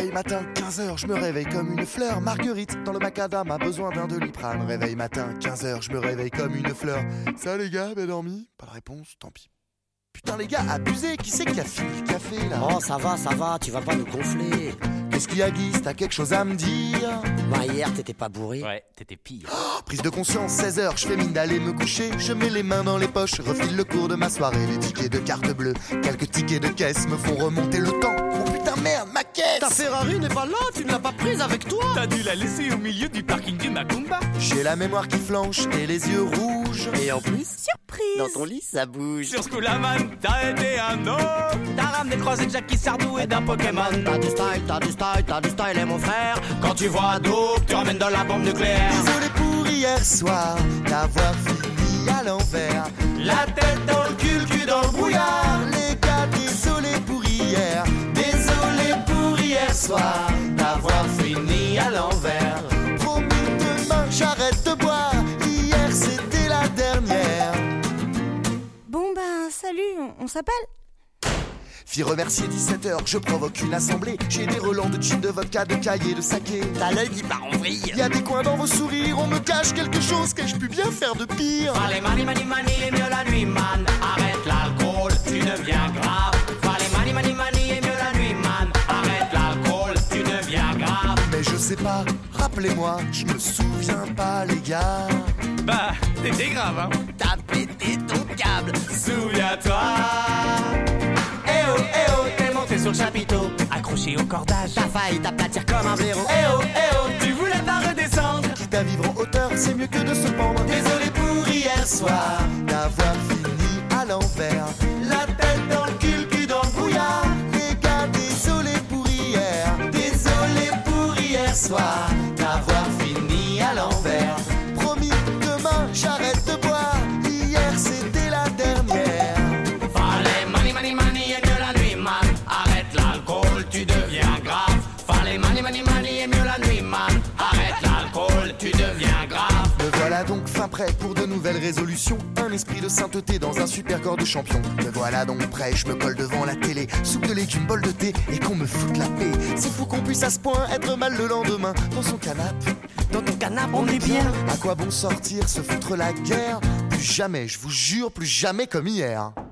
Réveil matin, 15h, je me réveille comme une fleur. Marguerite, dans le macadam, a besoin d'un Doliprane. Réveil matin, 15h, je me réveille comme une fleur. Ça les gars, bien dormi? Pas de réponse, tant pis. Putain les gars, abusé, qui c'est qui a fini le café là? Oh ça va, tu vas pas nous gonfler. Qu'est-ce qu'il y a Guy, t'as quelque chose à me dire? Bah hier t'étais pas bourré. Ouais, t'étais pire. Prise de conscience, 16h, je fais mine d'aller me coucher. Je mets les mains dans les poches, refile le cours de ma soirée. Les tickets de carte bleue, quelques tickets de caisse me font remonter le temps. Oh putain merde, ma caisse! Ta Ferrari n'est pas là, tu ne l'as pas prise avec toi. T'as dû la laisser au milieu du parking du Macumba. J'ai la mémoire qui flanche et les yeux rouges. Et en plus, Surprise! dans ton lit ça bouge. Sur Schoolaman, t'as aidé un homme. T'as ramené croisé de Jackie Sardou et d'un Pokémon. T'as du style, et mon frère. Quand tu vois Dope, tu ramènes de la bombe nucléaire. Désolé pour hier soir, d'avoir fini à l'envers. La tête dans le cul dans le brouillard. Les gars, désolé pour hier. Désolé pour hier soir, D'avoir fini à l'envers. Promis demain, j'arrête de boire. Hier, c'était la dernière. Bon ben, salut, on s'appelle? Fille remercier 17h, je provoque une assemblée. J'ai des relents de gin, de vodka, de cahiers, de saké. T'as l'œil qui part en vrille. Y a des coins dans vos sourires, on me cache quelque chose. Qu'ai-je pu bien faire de pire? Fallait mani, et mieux la nuit, man. Arrête l'alcool, tu deviens grave. Fallait mani, et mieux la nuit, man. Arrête l'alcool, tu deviens grave. Mais je sais pas, rappelez-moi, je me souviens pas les gars. Bah, t'étais grave, hein. T'as pété ton câble. Souviens-toi. Eh oh, t'es monté sur le chapiteau, accroché au cordage. T'as failli t'aplatir comme un blaireau. Eh oh, tu voulais pas redescendre. Quitte à vivre en hauteur, c'est mieux que de se pendre. Désolé pour hier soir, D'avoir fini à l'envers. la tête dans le cul dans le brouillard. Les gars, désolé pour hier. Désolé pour hier soir, D'avoir fini à l'envers. Promis, demain, j'arrête de boire. Hier, c'était la dernière. fallait mani, et mieux la nuit, man. Arrête l'alcool, tu deviens grave. Fallait mani, et mieux la nuit, man. Arrête l'alcool, tu deviens grave. Me voilà donc fin prêt pour de nouvelles résolutions. Un esprit de sainteté dans un super corps de champion. Me voilà donc prêt, je me colle devant la télé. Soupe de légumes, bol de thé et qu'on me foute la paix. C'est fou qu'on puisse à ce point être mal le lendemain. Dans son canapé, Dans ton canapé, on est bien. à quoi bon sortir, se foutre la guerre? Plus jamais, je vous jure, plus jamais comme hier.